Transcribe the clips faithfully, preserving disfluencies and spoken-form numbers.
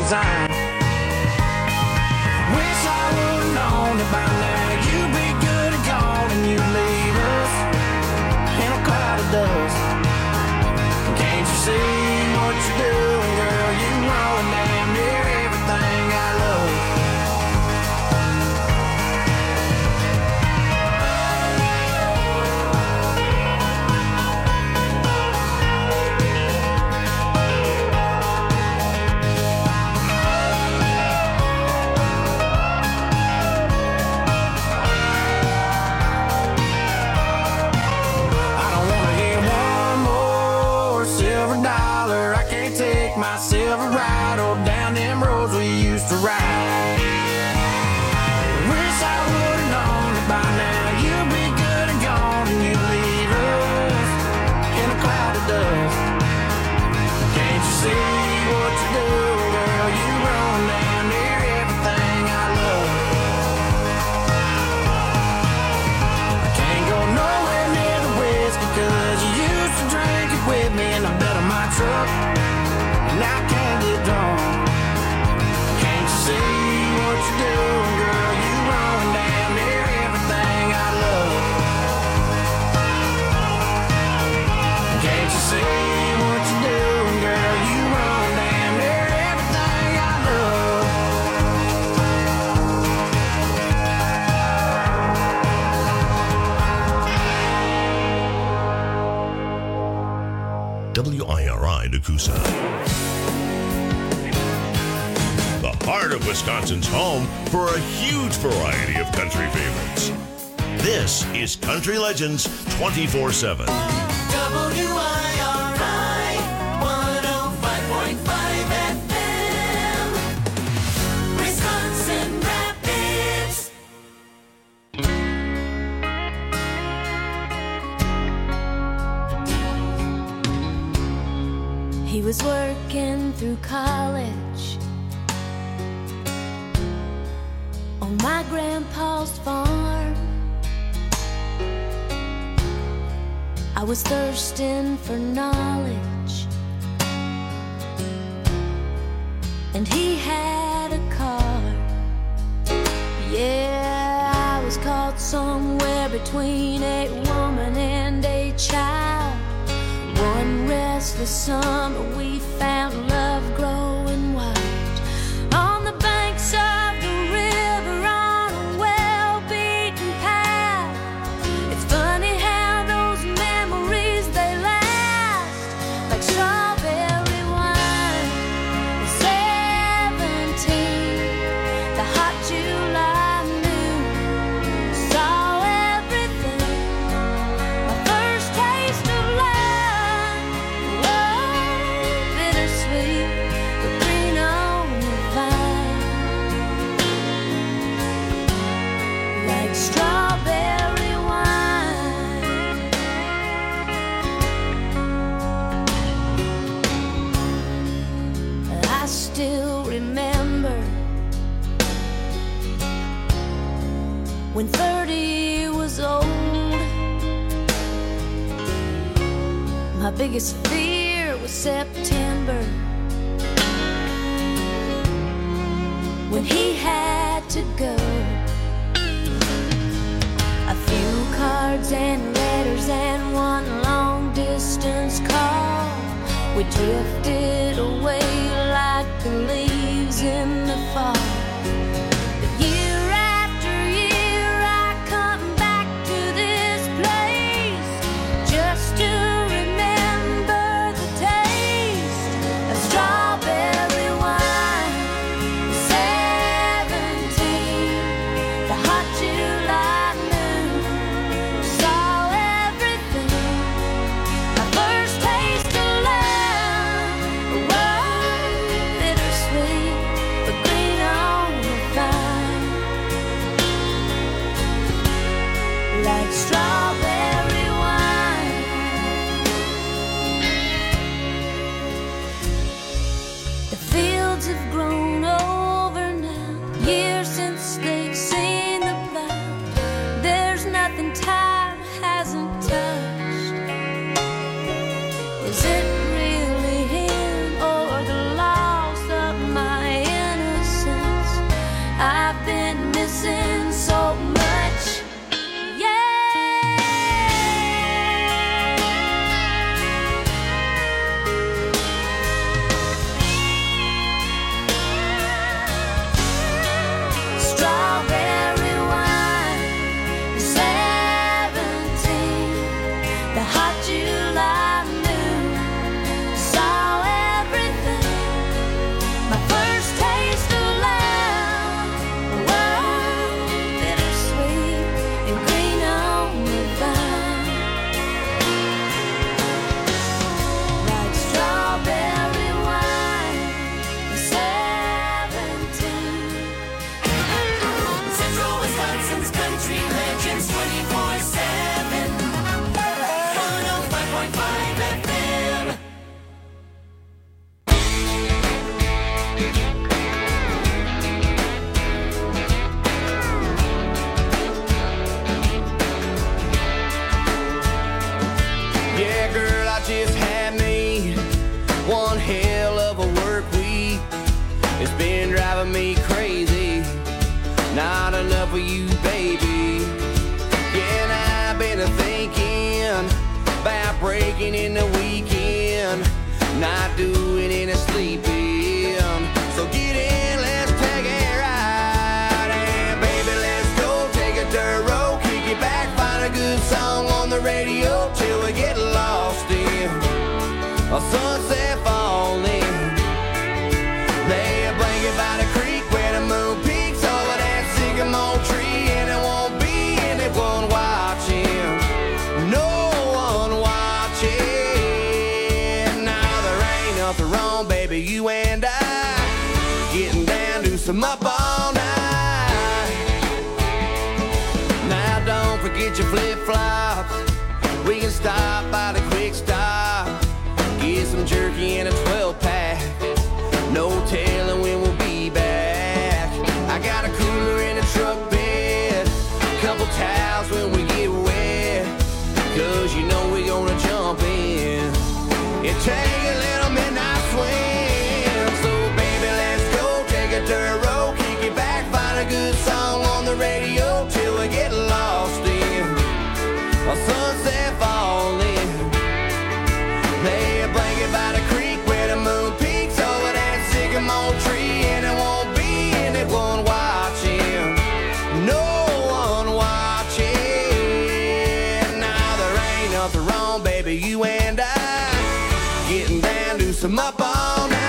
design. Wish I would've known that by now you'd be good and gone and you'd leave us in a cloud of dust. Can't you see what you're doing, girl? You ruin damn near everything I love. My silver ride all down them roads we used to ride. Wish I would've known that by now you'd be good and gone and you'd leave us in a cloud of dust. Can't you see what you're doing, girl? You run down near everything I love. I can't go nowhere near the whiskey cause you used to drink it with me in the bed of my truck. And I can't get drunk. Can't you see what you're doing, girl? You run down near everything I love. Can't you see what you're doing, girl? You run down near everything I love. W I R I Nakusa. Heart of Wisconsin's home for a huge variety of country favorites. This is Country Legends twenty-four seven. W I R I one oh five point five F M, Wisconsin Rapids. He was working through college on my grandpa's farm. I was thirsting for knowledge, and he had a car. Yeah, I was caught somewhere between a woman and a child. One restless summer we found love growing wild on the banks of the river on a well-beaten path. It's funny how those memories, they last like strawberry wine. At seventeen, the hot July noon, saw everything. My first taste of love, whoa, bittersweet, but green on the vine, like strawberry wine. I still remember when thirty was old. My biggest fear was September, when he had to go. A few cards and letters and one long distance call. We drifted away like the leaves in the fall. But year after year I come back to this place just to remember the taste of strawberry wine. driving me crazy. Not enough of you, baby. Yeah, and I've been thinking about breaking in the weekend, not doing any sleeping. So get in, let's take a ride, and baby, let's go take a dirt road, kick it back, find a good song on the radio till we get lost in a sunset falling. Lay a blanket by the creek where the moon peaks over that sycamore tree, and it won't be anyone watching, no one watching. Now there ain't nothing wrong, baby, you and I getting down to some up all night. Now don't forget your flip-flops, we can stop by the quick stop, get some jerky and a twelve pack. No telling when we'll be back. I got a cooler in the truck bed, couple towels when we get wet, cause you know we're gonna jump in and take a little midnight swim. So baby, let's go take a dirt road, kick it back, find a good song on the radio till we get lost in a sunset falling. Lay a blanket by the creek where the moon peaks over that sycamore tree, and it won't be anyone watching, no one watching. Now there ain't nothing wrong, baby, you and I getting down to some up all night.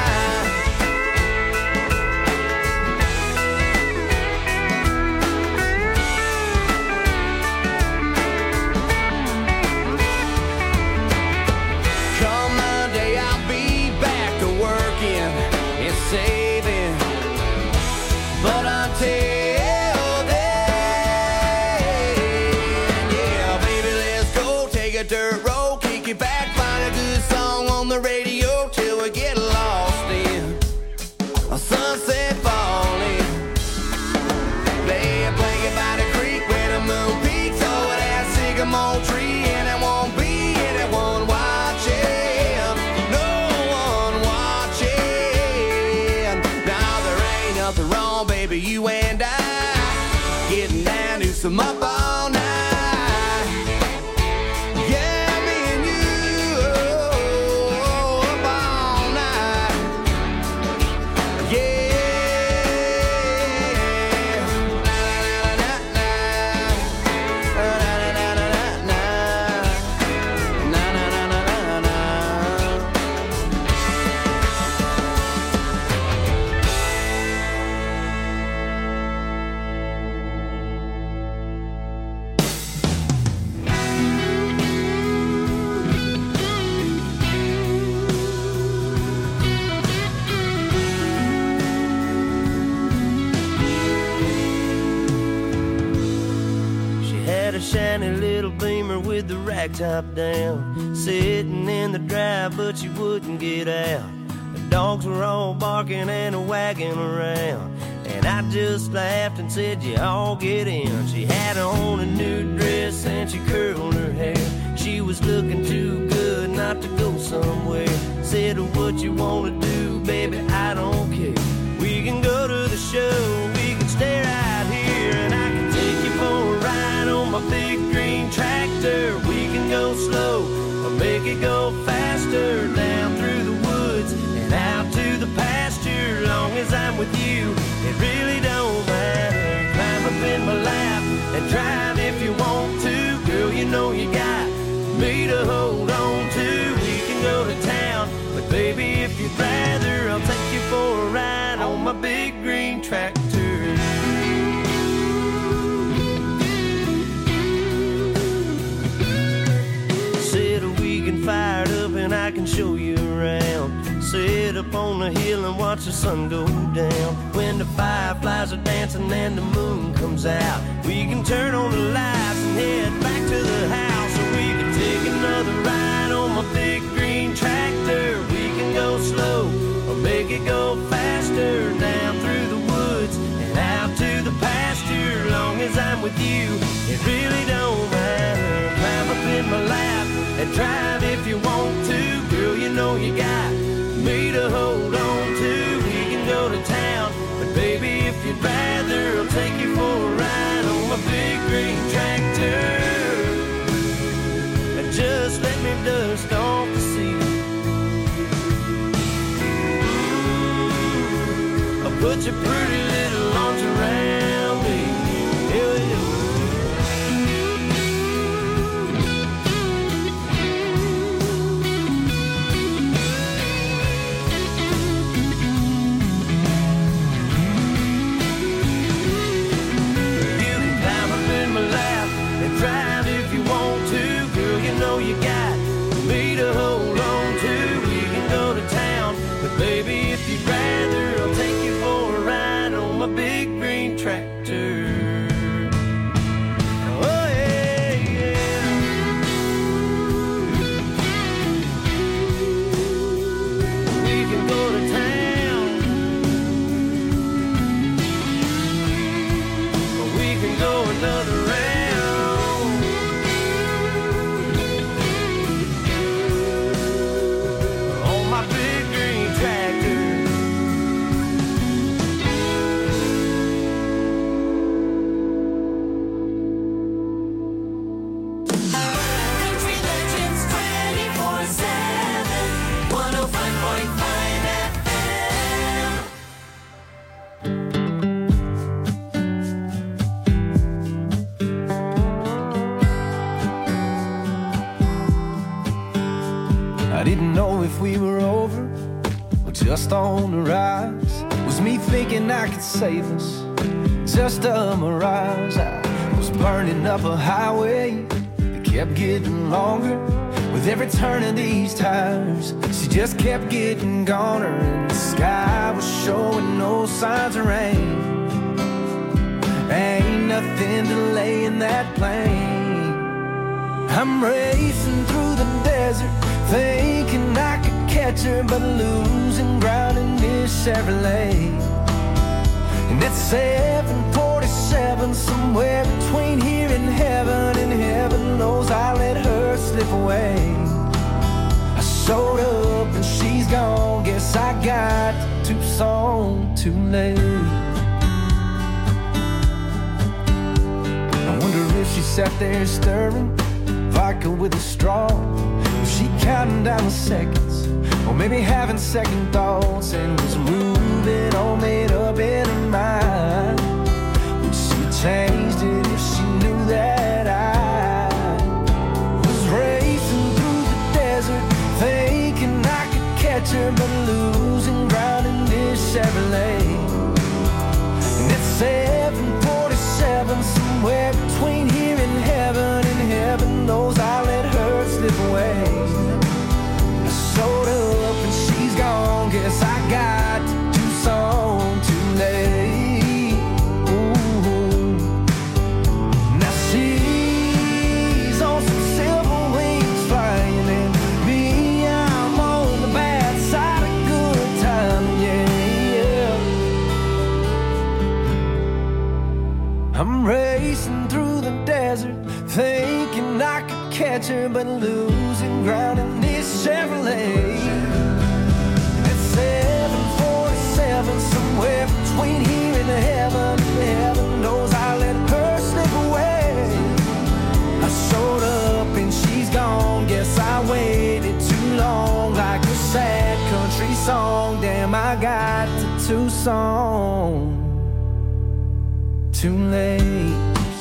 Come Monday, I'll be back to working and saving, but until then, yeah, baby, let's go take a dirt road, kick it back, find a good song on the radio till we get lost in a sunset falling. Lay a blanket by the creek where the moon peaks over that sycamore tree, and it won't be anyone watching, no one watching. Now there ain't nothing wrong, baby, you and I getting down to some up all night. Yeah, me and you, oh, up all night. Yeah. Na, na, na, na, na, na, na, na, na, na, na, na, na, na. She had a shiny little Beamer with the rack top down, sitting in the drive, but she wouldn't get out. The dogs were all barking and wagging around, and I just laughed and said, you all get in. She had on a new dress and she curled her hair. She was looking too good not to go somewhere. Said, what you wanna do, baby, I don't care. We can go to the show, we can stay right here, and I can take you for a ride on my big green tractor. We can go slow or make it go faster, down through the woods and out to the pasture. Long as I'm with you, it really don't matter. Climb up in my lap and drive if you want to. Girl, you know you got me to hold on to. We can go to town, but baby, if you'd rather, I'll take you for a ride on my big green tractor. Said we can fire it up and I can show you around. Sit up on the hill and watch the sun go down. When the fireflies are dancing and the moon comes out, we can turn on the lights and head back to the house. Or we can take another ride on my big green tractor. We can go slow or make it go faster, down through the woods and out to the pasture. Long as I'm with you, it really don't matter. Climb up in my lap and drive if you want to. Girl, you know you got me to hold on to. We can go to town, dust off the ceiling. I'll put your pretty little arms around me. Yeah, yeah. Drive if you want to, girl, you know you got me to hold on to. We can go to town, but baby, if you'd rather, I'll take you for a ride on my big green tractor. Oh yeah, yeah. We can go to town, or we can go another round. I didn't know if we were over or just on the rise. Was me thinking I could save us, just a mirage. I was burning up a highway that kept getting longer with every turn of these tires. She just kept getting goner, and the sky was showing no signs of rain. Ain't nothing delaying that plane. I'm racing through the desert, thinking I could catch her, but losing ground in this Chevrolet. And at seven forty-seven, somewhere between here and heaven, and heaven knows I let her slip away. I showed up and she's gone, guess I got to Tucson too late. I wonder if she sat there stirring vodka with a straw. Was she counting down the seconds, or maybe having second thoughts, and was moving all made up in her mind? Would she changed it if she knew that I was racing through the desert, thinking I could catch her, but losing ground in this Chevrolet? And it's seven forty-seven, somewhere between here and heaven, and heaven knows I let her slip away. I showed up and she's gone, guess I got to Tucson too late. Ooh. Now she's on some silver wings flying, and me, I'm on the bad side of good time, yeah, yeah. I'm racing through the desert, thinking I could catch her, but losing ground in this Chevrolet. At seven forty-seven, somewhere between here and heaven, heaven knows I let her slip away. I showed up and she's gone, guess I waited too long, like a sad country song. Damn, I got to Tucson too late.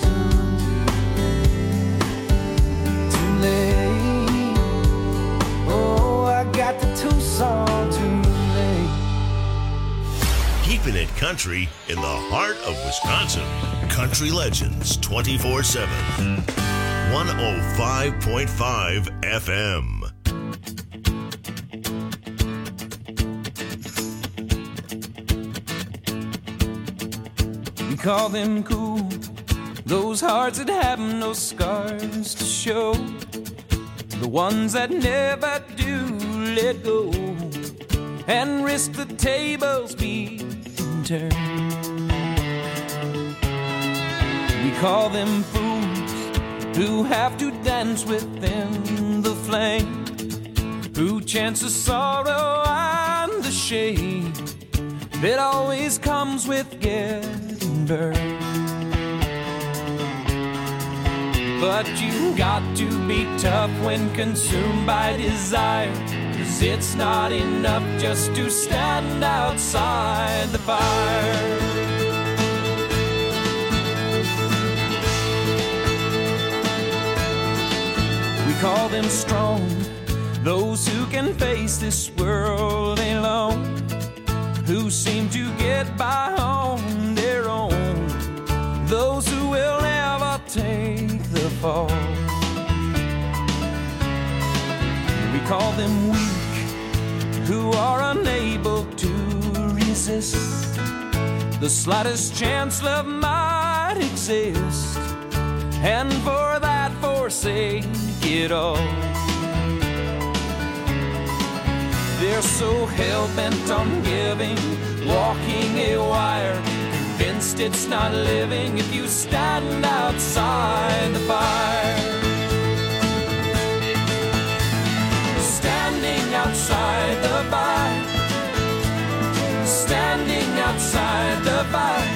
Oh, I got the Tucson too late. Keeping it country in the heart of Wisconsin. Country Legends twenty-four seven. one oh five point five F M. We call them cool, those hearts that have no scars to show, the ones that never do let go and risk the tables being turned. We call them fools who have to dance within the flame, who chance the sorrow and the shame that always comes with getting burned. But you got to be tough when consumed by desire, 'cause it's not enough just to stand outside the fire. We call them strong, those who can face this world alone, who seem to get by on their own, those who will never take the fall. We call them weak, who are unable to resist the slightest chance love might exist, and for that forsake it all. They're so hell-bent on giving, walking a wire, convinced it's not living if you stand outside the fire. Standing outside the fire, standing outside the fire.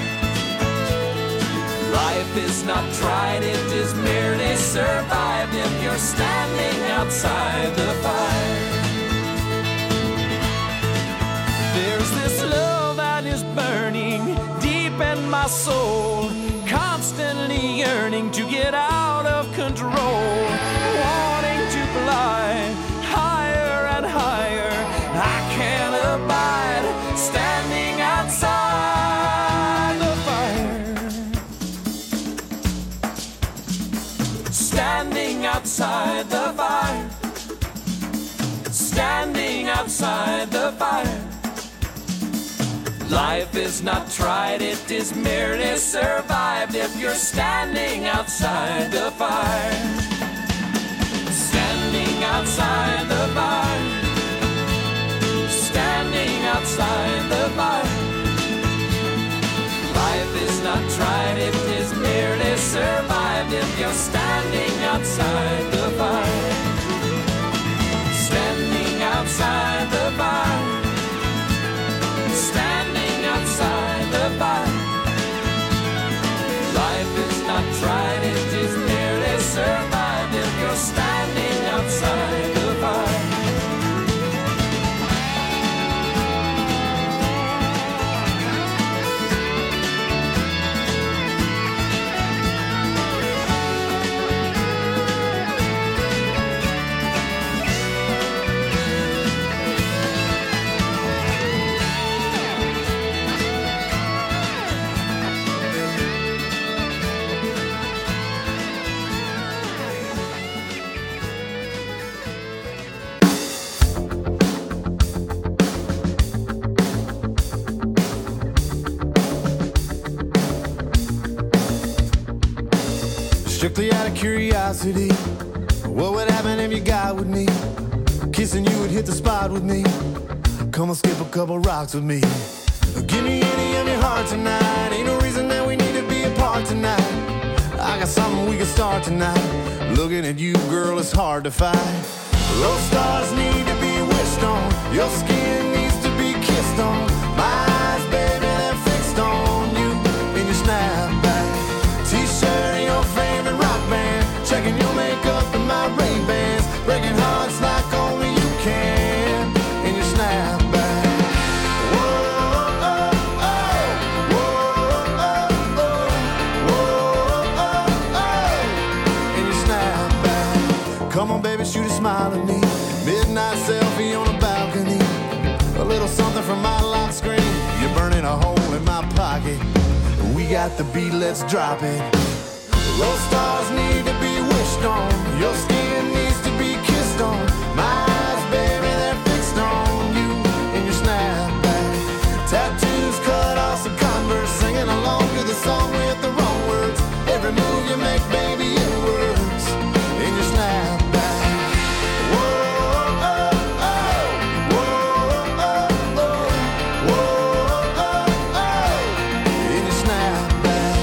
Life is not tried, it is merely survived if you're standing outside the fire. There's this love that is burning deep in my soul, constantly yearning to get out of control, wanting to fly higher and higher. I can't abide standing outside the fire. Standing outside the fire. Standing outside the fire. Life is not tried, it is merely survived if you're standing outside the fire. Standing outside the fire. Standing outside the fire. Life is not tried, it is merely survived if you're standing outside the fire. Standing outside the fire. Standing outside the fire. Life is not tried, it is merely survived if you're standing outside the fire. Strictly out of curiosity, what would happen if you got with me? Kissing you would hit the spot with me. Come on, skip a couple rocks with me. Give me any of your heart tonight. Ain't no reason that we need to be apart tonight. I got something we can start tonight. Looking at you, girl, it's hard to fight. Those stars need to be wished on. Your skin needs to be kissed on. My eyes, baby, they're fixed on you in your snapback. T-shirt and your favorite rock band. Checking your makeup and my Ray-Bans. Breaking hearts like only you can in your snapback. Whoa, oh, oh. Whoa, oh, oh. Whoa, oh, oh. In your snapback. Come on, baby, shoot a smile at me. Midnight selfie on a balcony. A little something from my lock screen. You're burning a hole in my pocket. We got the beat, let's drop it. Those stars need to be wished on. Your skin needs to be kissed on. My eyes, baby, they're fixed on you in your snapback. Tattoos cut off some Converse, singing along to the song with the wrong words. Every move you make, baby, it works in your snapback. Whoa, oh, oh. Whoa, oh, oh. Whoa, oh, oh. In your snapback.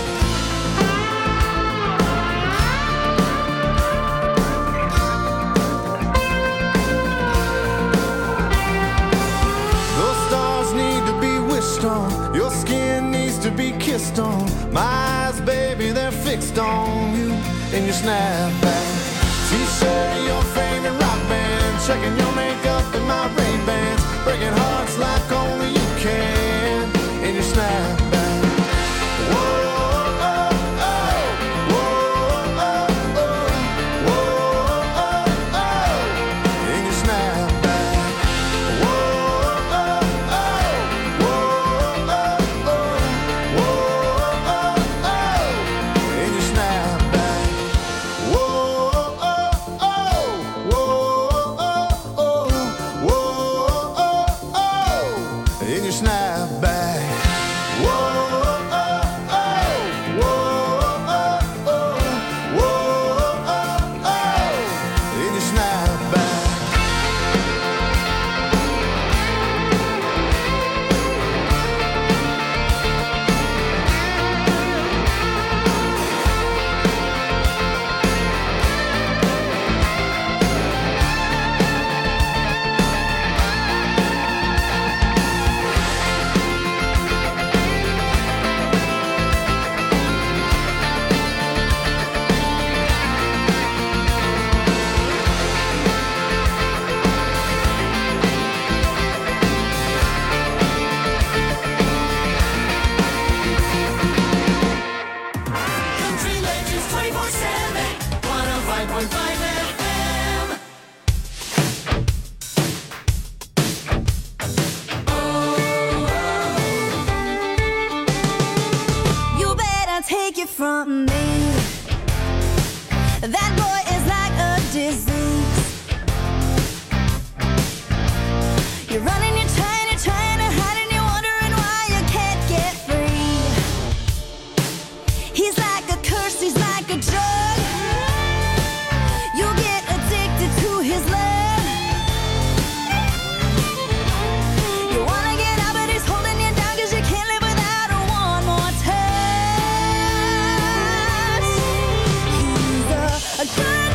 Those stars need to be wished on. Your skin needs to be kissed on. My eyes, baby, they're fixed on you in your snapback. T-shirt of your favorite rock band, checking your makeup in my Ray-Bans, breaking hearts like only you can in your snapback. Whoa. From me, that boy is like a disease. You're running, you're trying, you're trying to hide, and you're wondering why you can't get free. He's like a curse, he's like a drug. You'll get addicted to his love. You wanna get out, but he's holding you down, 'cause you can't live without a one more touch. A girl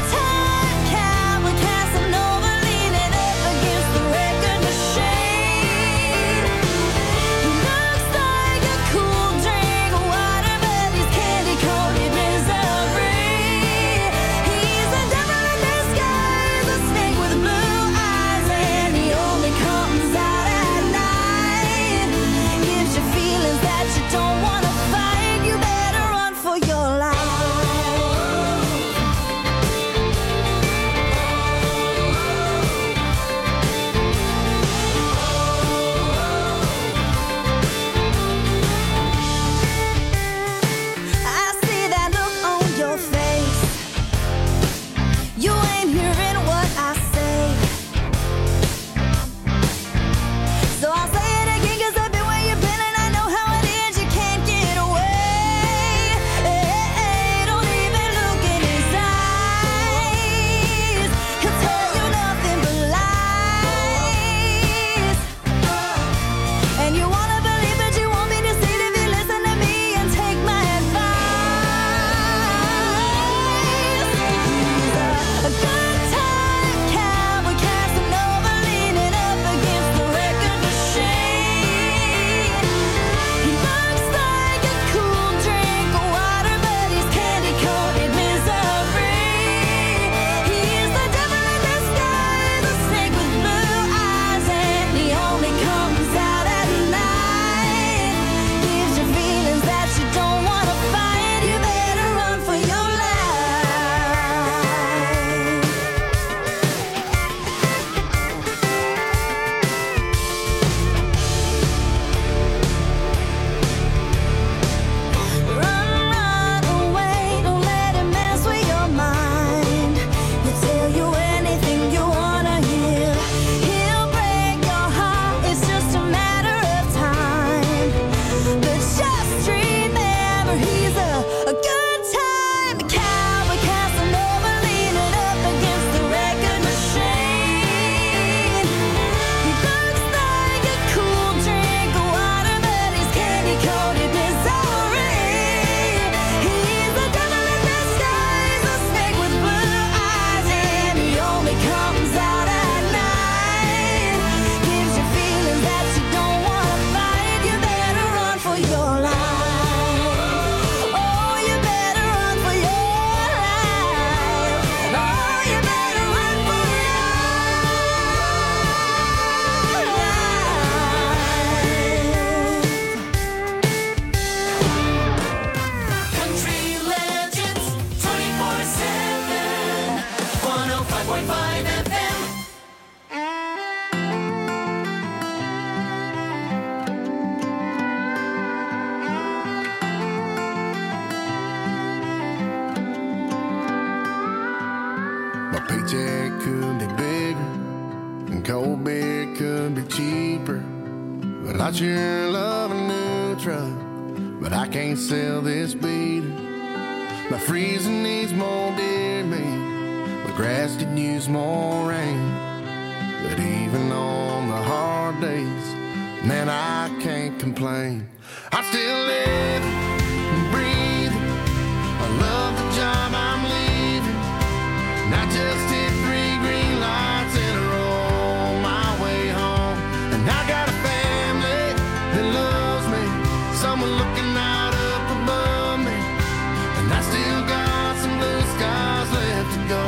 paycheck could be bigger and cold beer could be cheaper. But I sure love a new truck, but I can't sell this beater. My freezer needs more deer meat, my grass could use more rain. But even on the hard days, man, I can't complain. I'm still living and breathing. I love the job I'm leaving. And I just hit three green lights in a row on my way home. And I got a family that loves me, someone looking out up above me. And I still got some blue skies left to go.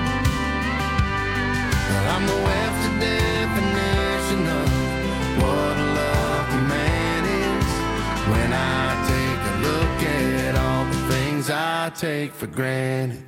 But I'm the Webster definition of what a lucky man is. When I take a look at all the things I take for granted.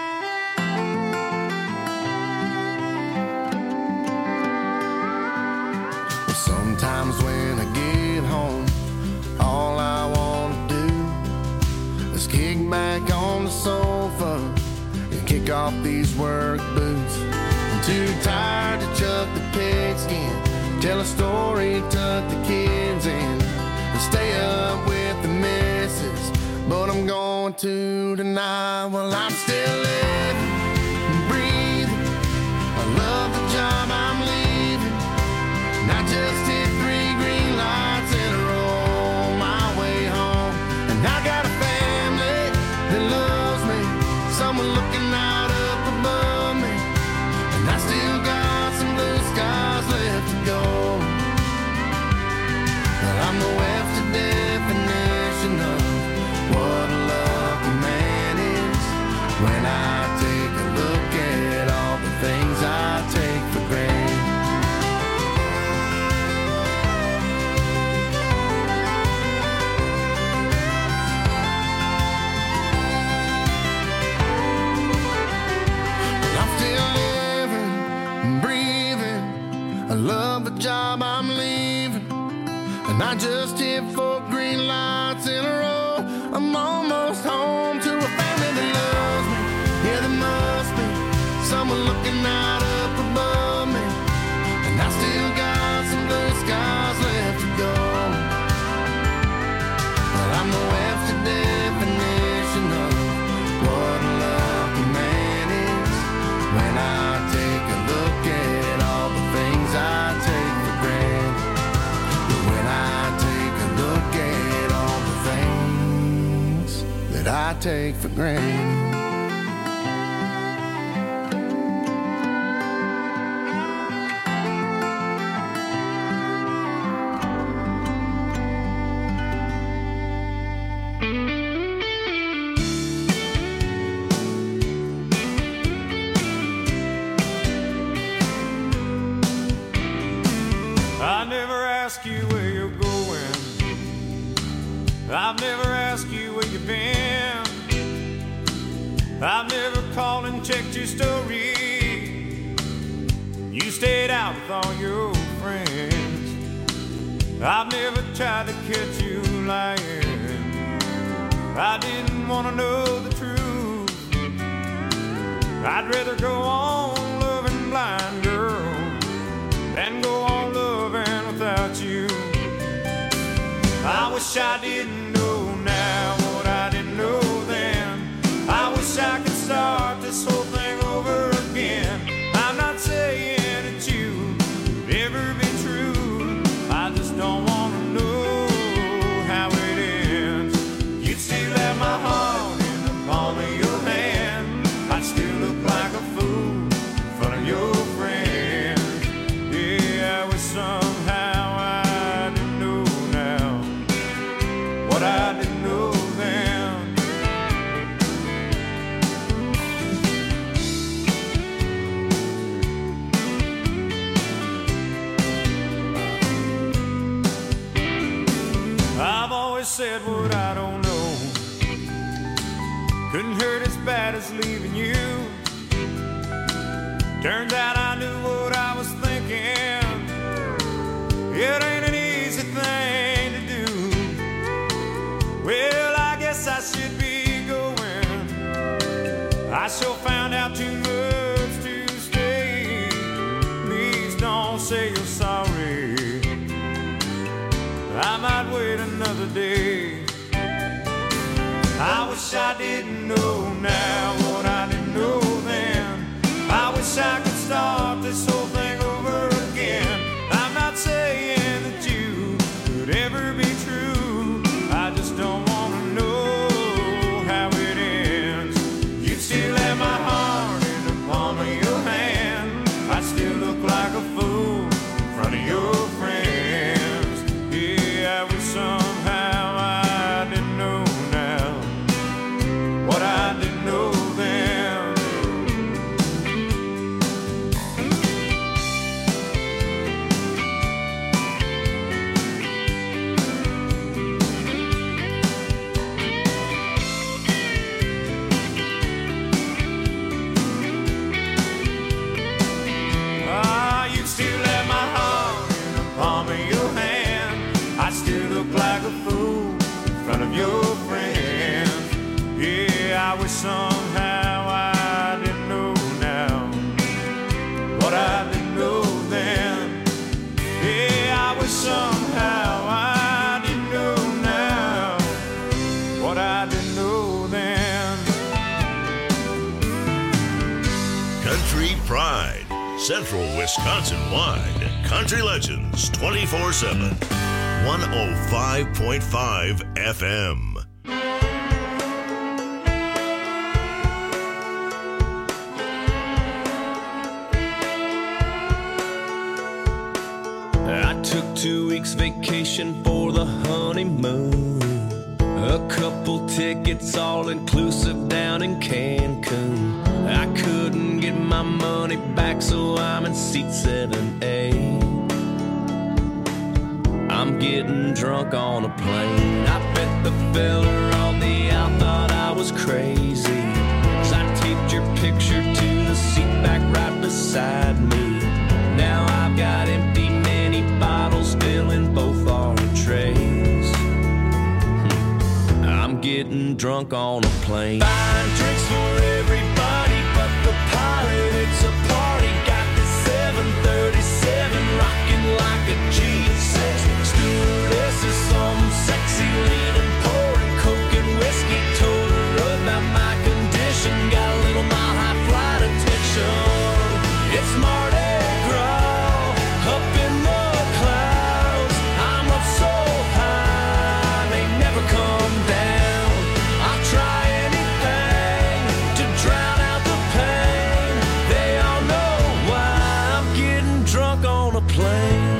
Well, sometimes when I get home, all I want to do is kick back on the sofa and kick off these work boots. I'm too tired to chuck the pigskin, tell a story, tuck the kids in, and stay up with the missus. But I'm going to tonight. Well, I'm still living and breathing. I love the job I'm leaving. And I just hit three green lights in a row on my way home. And I got a family that loves me, someone looking out up above me. And I still got some blue skies left to go. But I'm the Webster definition of what a lucky man is. When I take a look at all the things I take for granted. But I'm still living and breathing. I love the job I'm leaving. And I just hit four green lights in a row. I'm almost home to a family that loves me. Yeah, there must be someone looking out up above me. And I still got some blue skies left to go. But I'm the Webster definition of what a lucky man is. When I take a look at all the things I take for granted. When I take a look at all the things that I take for granted. I never ask you where you're going. I've never asked you where you've been. I've never called and checked your story. You stayed out with all your friends. I've never tried to catch you lying. I didn't want to know the truth. I'd rather go on loving blind, girl, than go on loving without you. I wish I didn't know now what I didn't know then. I wish I could start this whole thing over again. I'm not saying that you would ever be true. I just don't want to know how it ends. You'd still have my heart in the palm of your hand. I'd still look like a fool in front of your friends. Yeah, I wish somehow I didn't know now what I didn't know then. I've always said what I don't know. Couldn't hurt as bad as leaving you. Turns out I knew what I was thinking. It ain't an easy thing to do. Well, I guess I should be going. I sure found out too much too day. I wish I didn't know now what I didn't know then. I wish I could start this whole thing over again. I'm not saying that you could ever be true. I just don't want to know how it ends. You still have my heart in the palm of your hand. I still look like a fool in front of your friends. Yeah, I wish somehow I didn't know now what I didn't know then. Ah, you still have my heart in the palm of your hand. I still look like a fool in front of your friends. Yeah, I wish somehow I didn't know now what I didn't know then. Yeah, I wish somehow I didn't know now what I didn't know then. Country Pride, Central Wisconsin-wide. Country Legends twenty-four seven. one oh five point five F M. I took two weeks vacation for the honeymoon. A couple tickets all inclusive down in Cancun. I couldn't get my money back, so I'm in seat seven A. I'm getting drunk on a plane. I bet the fella on the out thought I was crazy, 'cause I taped your picture to the seat back right beside me. Now I've got empty mini bottles filling both our trays. I'm getting drunk on a plane. Buying drinks for everybody but the pilot. It's a party. Got this seven thirty-seven rocking like a G six. Stewardess is some sexy leaning, pouring coke and whiskey. Told her about my condition. Got a little mile high flight attention. It's Mardi Gras up in the clouds. I'm up so high, may never come down. I'll try anything to drown out the pain. They all know why I'm getting drunk on a plane.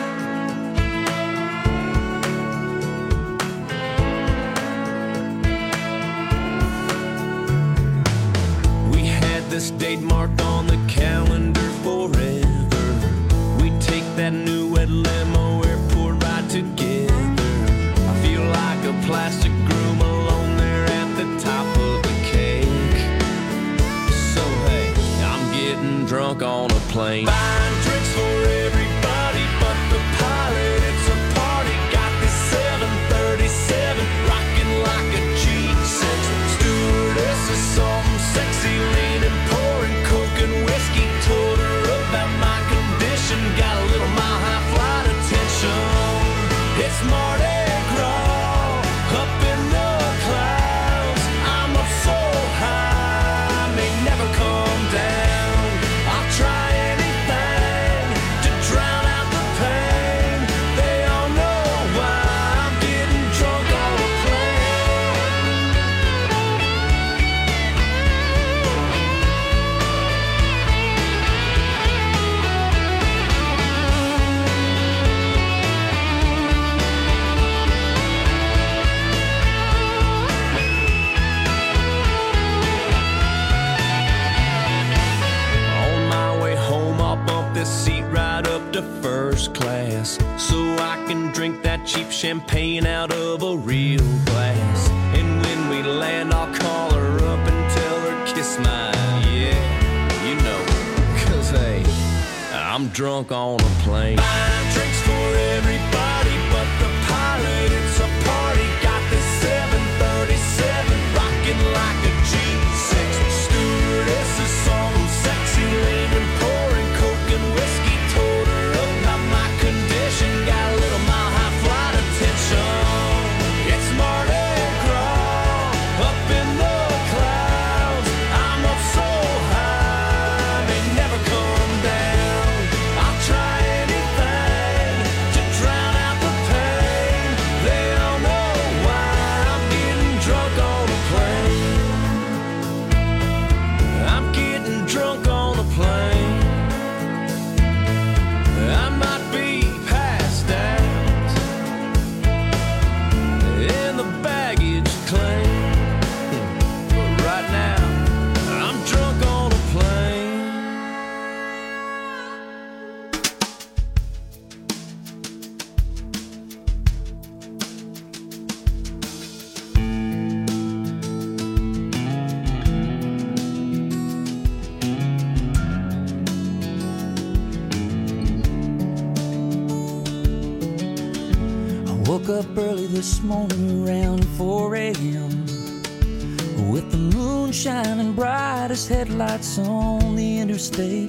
We had this date marked on the calendar forever. We take that new red limo airport ride together. I feel like a plastic groom alone there at the top of the cake. So hey, I'm getting drunk on a plane. Buying drinks for everybody but the pilot. It's a party. Got this seven thirty-seven rocking like a G six. Stewardess is some sexy leaning, pouring coke and whiskey. Told her about my condition. Got a little mile high flight attention. It's Mardi Gras up in the clouds. I'm up so high, may never come down. I'll try anything to drown out the pain. They all know why I'm getting drunk on a plane. On my way home, I'll bump this seat right up to first class, so I can drink that cheap champagne out of a real glass. And when we land, I'll call her up and tell her kiss my yeah, you know, 'cause hey, I'm drunk on a plane. Buying drinks for everybody but the pilot. It's a party. Got this seven thirty-seven rocking like a G six. Stewardess is some sexy leaning, pouring coke and whiskey. Told her about my condition. Got a little mile high flight attention. this morning around four a.m. with the moon shining bright as headlights on the interstate.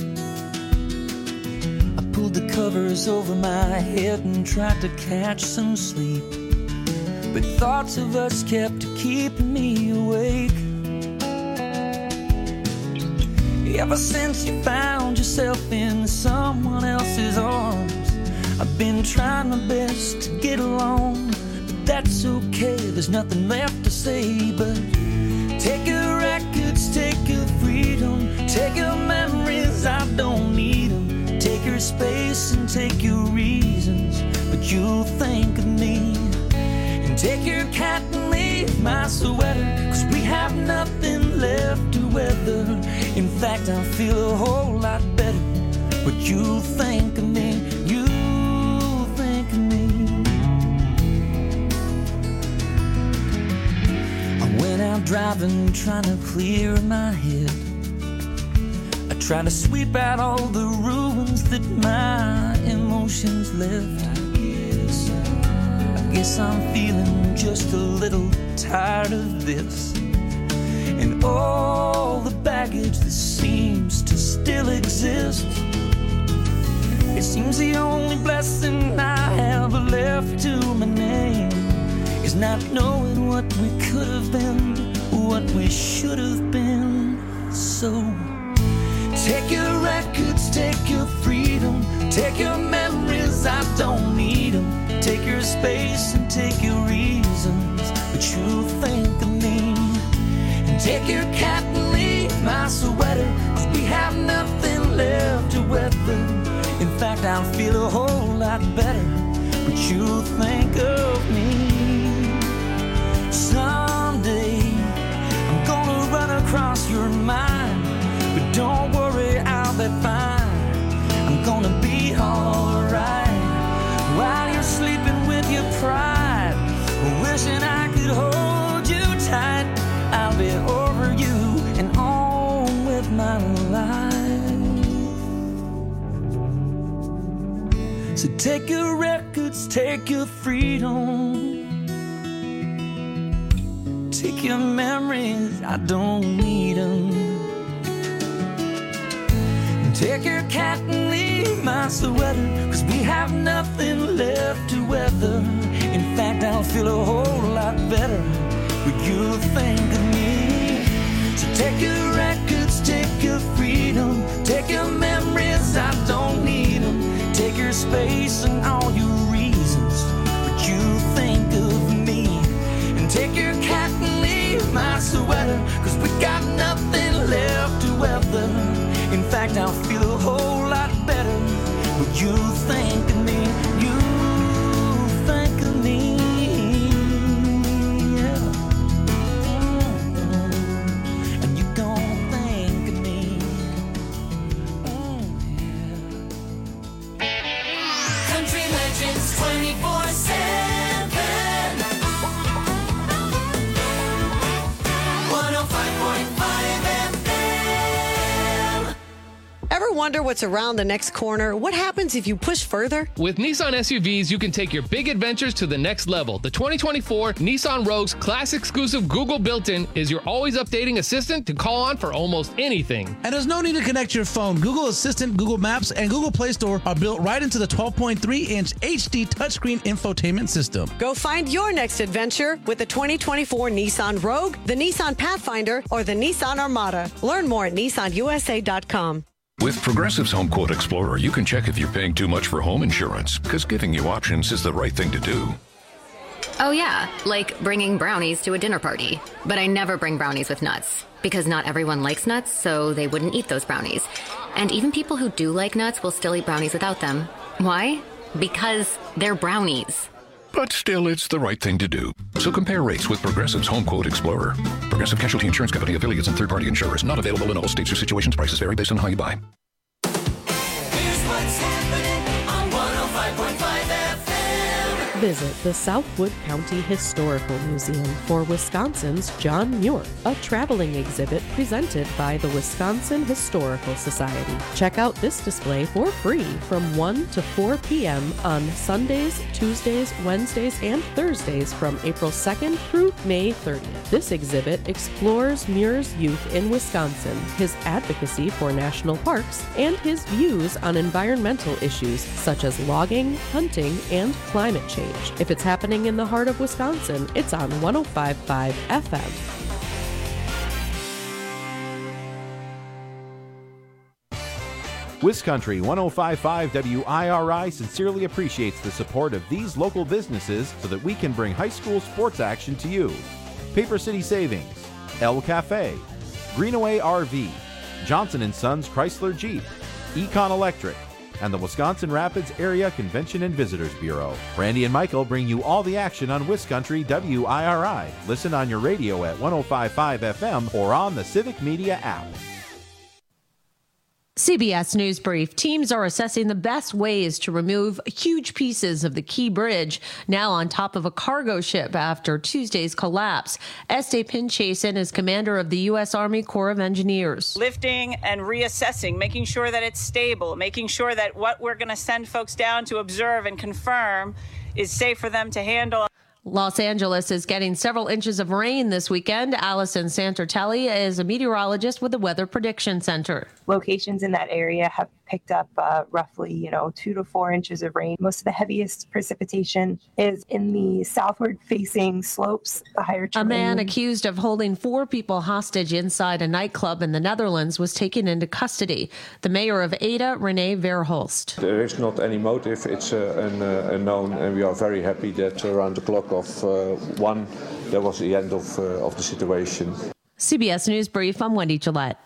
I pulled the covers over my head and tried to catch some sleep, but thoughts of us kept keeping me awake. Ever since you found yourself in someone else's arms, I've been trying my best to get along, but that's okay, there's nothing left to say. But take your records, take your freedom, take your memories, I don't need them. Take your space and take your reasons, but you'll think of me. And take your cat and leave my sweater, cause we have nothing left to weather. In fact, I feel a whole lot better, but you'll think of me, you'll think of me. I went out driving, trying to clear my head. I tried to sweep out all the ruins that my emotions left. I guess, I guess I'm feeling just a little tired of this, and all the baggage that seems to still exist. It seems the only blessing I have left to my name is not knowing what we could have been, what we should have been. So take your records, take your freedom, take your memories, I don't need them. Take your space and take your reasons, but you'll think of me. And take your cat and leave my sweater, cause we have nothing left to weather. In fact, I'll feel a whole lot better, but you'll think of me. Someday I'm gonna run across your mind, but don't worry, I'll be fine. I'm gonna be alright while you're sleeping with your pride, wishing I could hold you tight. I'll be over you and on with my life. So take your records, take your freedom, take your memories, I don't need them. And take your cat and leave my sweater, cause we have nothing left to weather. In fact, I'll feel a whole lot better, but you'll think of me. So take your records, take your freedom, take your memories, I don't need them. Take your space and all your reasons, but you'll think of me. And take your cat and leave my sweater, cause we got nothing left to weather. In fact, I'll feel a whole lot better, but you'll think of me, you'll think of me. twenty-four seven one oh five point five F M. Ever wonder what's around the next corner? What happens if you push further? With Nissan S U Vs, you can take your big adventures to the next level. The twenty twenty-four Nissan Rogue's class-exclusive Google built-in is your always-updating assistant to call on for almost anything. And there's no need to connect your phone. Google Assistant, Google Maps, and Google Play Store are built right into the twelve point three inch H D touchscreen infotainment system. Go find your next adventure with the twenty twenty-four Nissan Rogue, the Nissan Pathfinder, or the Nissan Armada. Learn more at Nissan U S A dot com. With Progressive's Home Quote Explorer, you can check if you're paying too much for home insurance, because giving you options is the right thing to do. Oh yeah, like bringing brownies to a dinner party. But I never bring brownies with nuts, because not everyone likes nuts, so they wouldn't eat those brownies. And even people who do like nuts will still eat brownies without them. Why? Because they're brownies. But still, it's the right thing to do. So compare rates with Progressive's Home Quote Explorer. Progressive Casualty Insurance Company, affiliates, and third-party insurers. Not available in all states or situations. Prices vary based on how you buy. Here's what's happening on one oh five point five F M. Visit the Southwood County Historical Museum for Wisconsin's John Muir, a traveling exhibit presented by the Wisconsin Historical Society. Check out this display for free from one to four p.m. on Sundays, Tuesdays, Wednesdays, and Thursdays from April second through May thirtieth. This exhibit explores Muir's youth in Wisconsin, his advocacy for national parks, and his views on environmental issues such as logging, hunting, and climate change. If it's happening in the heart of Wisconsin, it's on one oh five point five F M. WisCountry one oh five point five W I R I sincerely appreciates the support of these local businesses so that we can bring high school sports action to you. Paper City Savings, El Cafe, Greenaway R V, Johnson and Sons Chrysler Jeep, Econ Electric, and the Wisconsin Rapids Area Convention and Visitors Bureau. Randy and Michael bring you all the action on WisCountry W I R I. Listen on your radio at one oh five point five F M or on the Civic Media app. C B S News Brief. Teams are assessing the best ways to remove huge pieces of the Key Bridge, now on top of a cargo ship after Tuesday's collapse. Este Pinchason is commander of the U S Army Corps of Engineers. Lifting and reassessing, making sure that it's stable, making sure that what we're going to send folks down to observe and confirm is safe for them to handle. Los Angeles is getting several inches of rain this weekend. Allison Santortelli is a meteorologist with the Weather Prediction Center. Locations in that area have picked up uh, roughly, you know, two to four inches of rain. Most of the heaviest precipitation is in the southward facing slopes, the higher terrain. A man accused of holding four people hostage inside a nightclub in the Netherlands was taken into custody. The mayor of Ada, Renee Verhulst. There is not any motive. It's uh, an, uh, unknown, and we are very happy that around the clock of uh, one, that was the end of, uh, of the situation. C B S News Brief, I'm Wendy Gillette.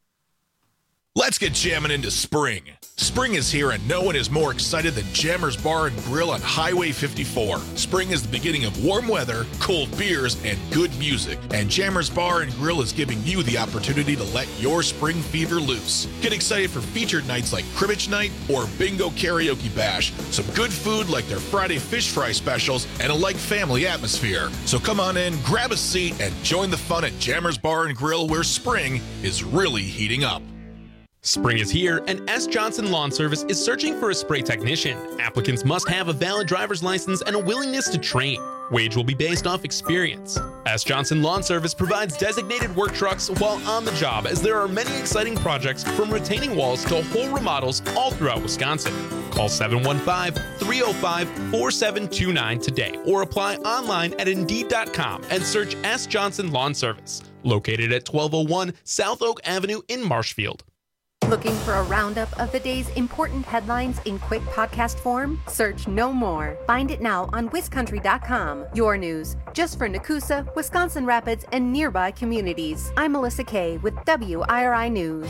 Let's get jamming into spring. Spring is here and no one is more excited than Jammers Bar and Grill on Highway fifty-four. Spring is the beginning of warm weather, cold beers, and good music. And Jammers Bar and Grill is giving you the opportunity to let your spring fever loose. Get excited for featured nights like Cribbage Night or Bingo Karaoke Bash. Some good food like their Friday fish fry specials and a like family atmosphere. So come on in, grab a seat, and join the fun at Jammers Bar and Grill where spring is really heating up. Spring is here, and S. Johnson Lawn Service is searching for a spray technician. Applicants must have a valid driver's license and a willingness to train. Wage will be based off experience. S. Johnson Lawn Service provides designated work trucks while on the job, as there are many exciting projects from retaining walls to whole remodels all throughout Wisconsin. Call seven one five, three oh five, four seven two nine today or apply online at Indeed dot com and search S. Johnson Lawn Service, located at twelve oh one South Oak Avenue in Marshfield. Looking for a roundup of the day's important headlines in quick podcast form? Search No More. Find it now on Wiscountry dot com. Your news, just for Nakusa, Wisconsin Rapids, and nearby communities. I'm Melissa Kay with W I R I News.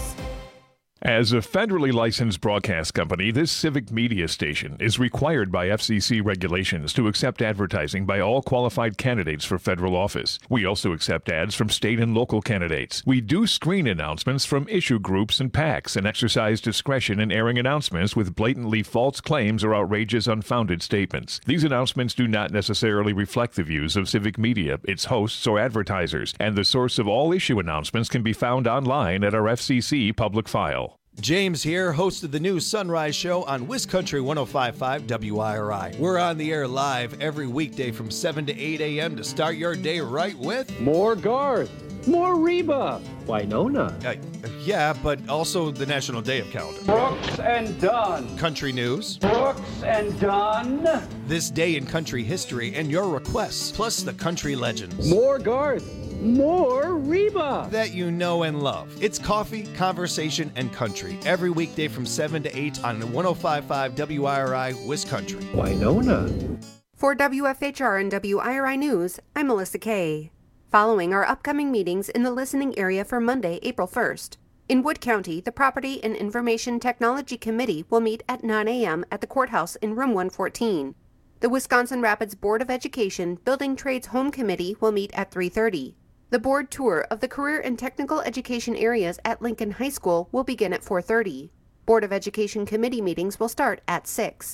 As a federally licensed broadcast company, this civic media station is required by F C C regulations to accept advertising by all qualified candidates for federal office. We also accept ads from state and local candidates. We do screen announcements from issue groups and PACs and exercise discretion in airing announcements with blatantly false claims or outrageous unfounded statements. These announcements do not necessarily reflect the views of civic media, its hosts, or advertisers, and the source of all issue announcements can be found online at our F C C public file. James here, host of the new Sunrise Show on WisCountry one oh five point five W I R I. We're on the air live every weekday from seven to eight a.m. to start your day right with more Garth, more Reba, Winona. Uh, yeah, but also the National Day of Calendar. Brooks and Dunn. Country news. Brooks and Dunn. This day in country history and your requests, plus the country legends. More Garth. More Reba that you know and love. It's coffee, conversation, and country every weekday from seven to eight on one oh five point five W I R I Wiscountry. Winona. For W F H R and W I R I News, I'm Melissa Kay. Following our upcoming meetings in the listening area for Monday, April first. In Wood County, the Property and Information Technology Committee will meet at nine a.m. at the courthouse in room one fourteen. The Wisconsin Rapids Board of Education Building Trades Home Committee will meet at three thirty. The board tour of the career and technical education areas at Lincoln High School will begin at four thirty. Board of Education committee meetings will start at six.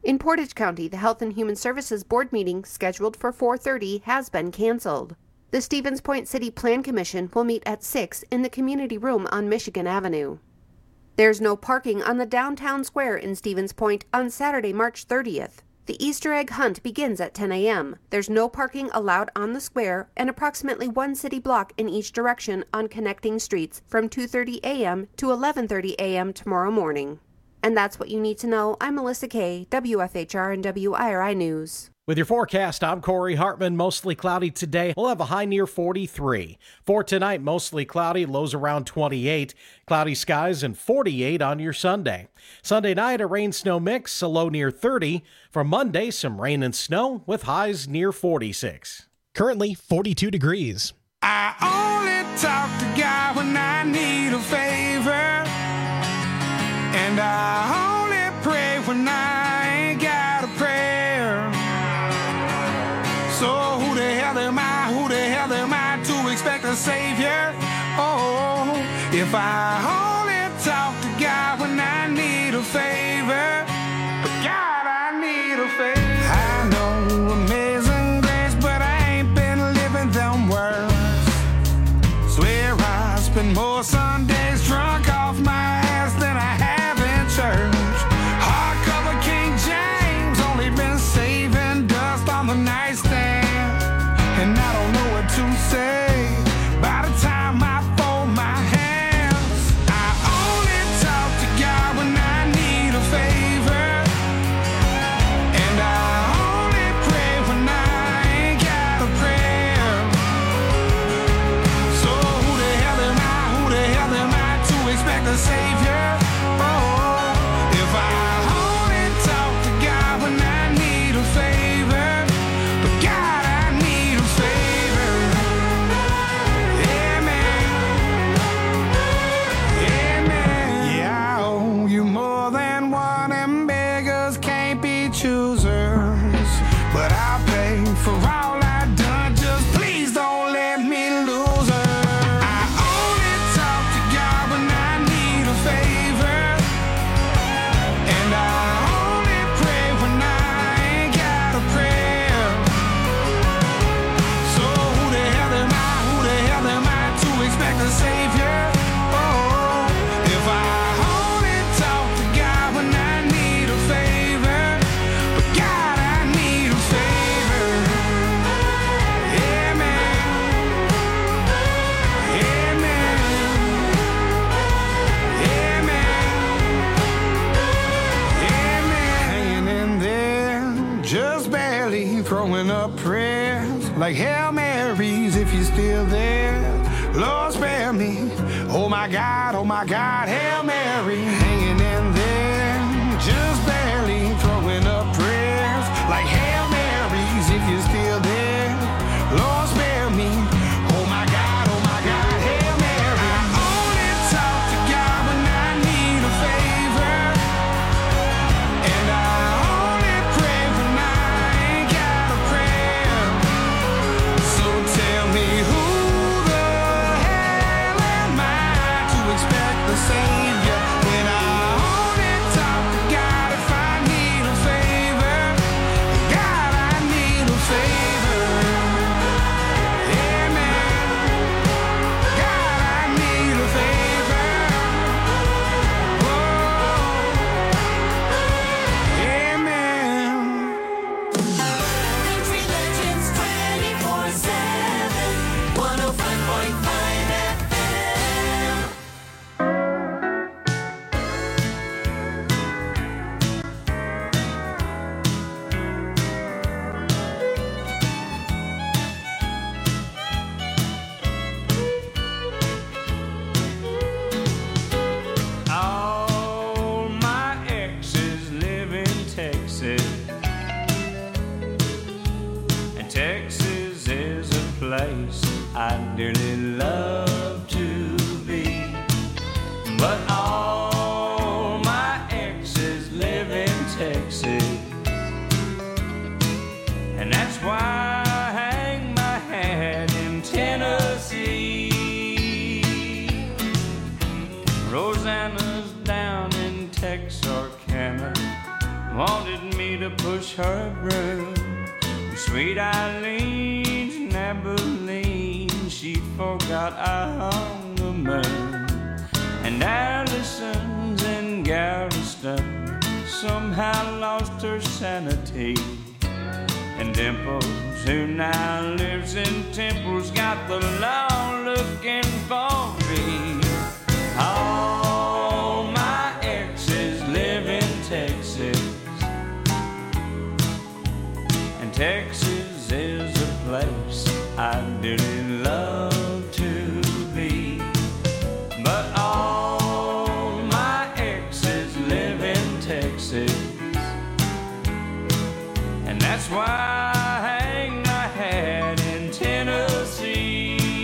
In Portage County, the Health and Human Services Board meeting scheduled for four thirty has been canceled. The Stevens Point City Plan Commission will meet at six in the community room on Michigan Avenue. There's no parking on the downtown square in Stevens Point on Saturday, March thirtieth. The Easter egg hunt begins at ten a.m. There's no parking allowed on the square and approximately one city block in each direction on connecting streets from two thirty a.m. to eleven thirty a.m. tomorrow morning. And that's what you need to know. I'm Melissa Kay, W F H R and W I R I News. With your forecast, I'm Corey Hartman. Mostly cloudy today. We'll have a high near forty-three. For tonight, mostly cloudy, lows around twenty-eight. Cloudy skies and forty-eight on your Sunday. Sunday night, a rain-snow mix, a low near thirty. For Monday, some rain and snow with highs near forty-six. Currently, forty-two degrees. I only talk to God when I need a favor. And I only pray when I ain't got a prayer. So who the hell am I, who the hell am I to expect a savior? Oh, if I only talk to God when I need a favor. God, I need a favor. I know amazing grace, but I ain't been living them words. Swear I spend more Sundays drunk off my ass than I have in church. Hardcover King James, only been saving dust on the nightstand. And I don't know what to say by the time I fold my hands. I only talk to God when I need a favor. And I only pray when I ain't got a prayer. So who the hell am I, who the hell am I to expect a savior? Oh, if I only talk to God when I need a favor. But God, I need a favor. Amen. Amen. Yeah, I owe you more than one, and beggars can't be choosers. But I'll pay for all I've done. Just please don't let me lose her. I only talk to God when I need a favor. And I only pray when I ain't got a prayer. So who the hell am I, who the hell am I to expect a savior? Oh, if I only talk to God when I need a favor. But God, I need a favor. Amen. Amen. Amen. Hanging in there, just barely throwing up prayers like Hail Marys if you're still there. Lord, spare me. Oh my God, oh my God, Hail Mary. Hanging in there, just barely throwing up prayers like Hail Marys if you're still there. Lord, spare me. Oh my God, oh my God, Hail Mary. I only talk to God when I need a favor. And I only pray when I ain't got a prayer. So tell me who the hell am I to expect the Savior? When I only talk to God if I need a favor. God, I need a favor. Amen. God, I need a favor. Oh, amen. Country Legends twenty-four seven, one oh five point five F M. All my exes live in Texas, and Texas is a place I dearly love to be. But all my exes live in Texas, and that's why I hang my hat in Tennessee. Rosanna's down in Texarkana, wanted me to push her broom. Sweet Eileen's in Abilene, she forgot I hung the moon. And Allison's in Galveston somehow lost her sanity. And Dimples, who now lives in Temple's, got the law looking for me. All my exes live in Texas, and Texas is a place I dearly love to be. But all my exes live in Texas, and that's why I hang my hat in Tennessee.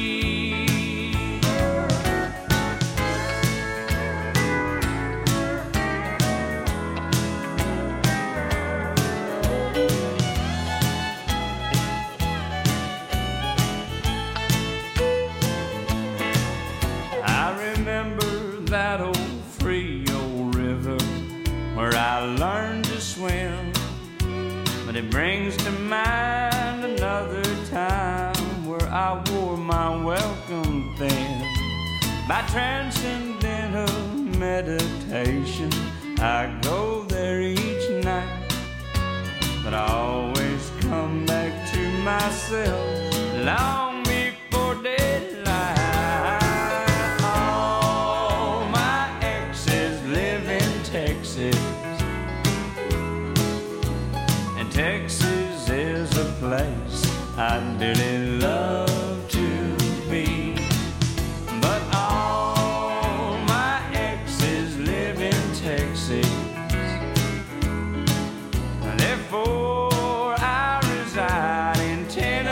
I remember that old Frio River where I learned to swim. But it brings to mind another time where I wore my welcome thin. By transcendental meditation, I go there each night. But I always come back to myself long before daylight. All my exes live in Texas, Texas is a place I dearly love to be. But all my exes live in Texas, therefore I reside in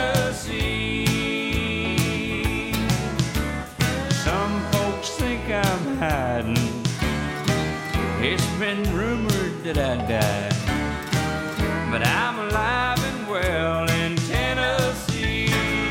Tennessee. Some folks think I'm hiding, it's been rumored that I died, but I'm alive and well in Tennessee.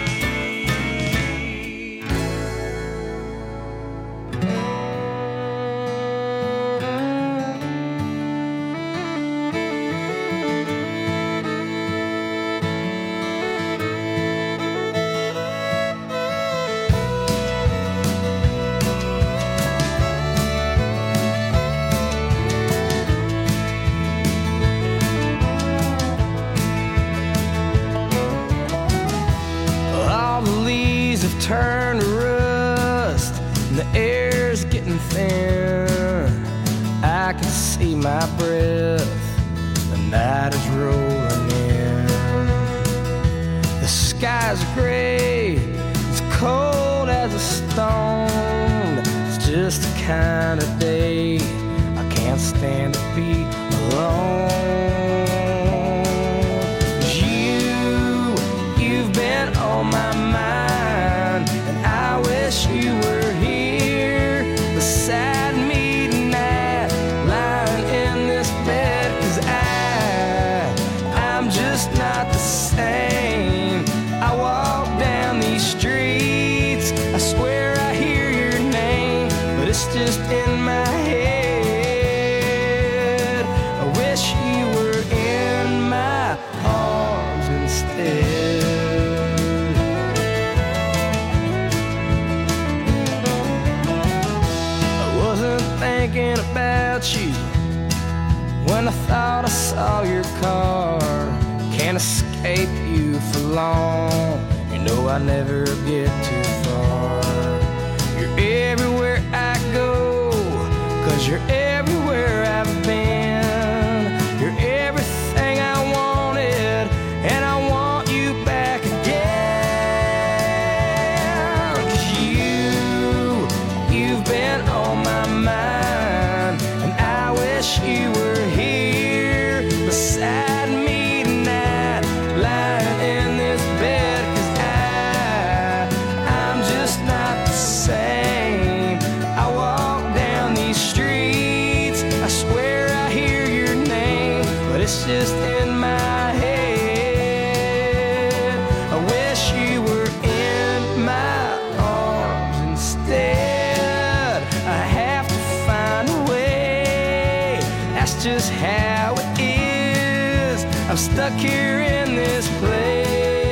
Turn to rust, and the air's getting thin. I can see my breath, the night is rolling in. The sky's gray, it's cold as a stone. It's just the kind of day I can't stand to be alone. You, you've been on my mind, I wish you were here beside me tonight, lying in this bed, 'cause I, I'm just not the same. I walk down these streets, I swear I hear your name, but it's just in my head. I wish you were in my arms instead. Thinking about you when I thought I saw your car. Can't escape you for long, you know I never get too far. You're everywhere I go, 'cause you're everywhere I've been. You're everything I wanted, and I want you back again. 'Cause you, you've been on my mind, you were here beside me tonight, lying in this bed, 'cause I, I'm just not the same. I walk down these streets, I swear I hear your name, but it's just in my head. I wish you were in my arms instead. I have to find a way, that's just how it is. I'm stuck here in this place.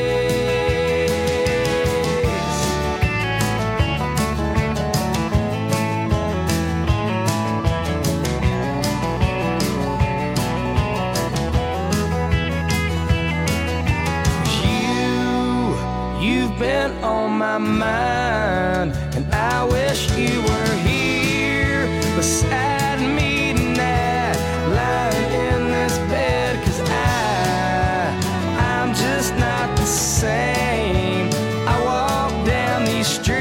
You've been on my mind, and I wish you were here beside me tonight, lying in this bed, 'cause I, I'm just not the same. I walk down these streets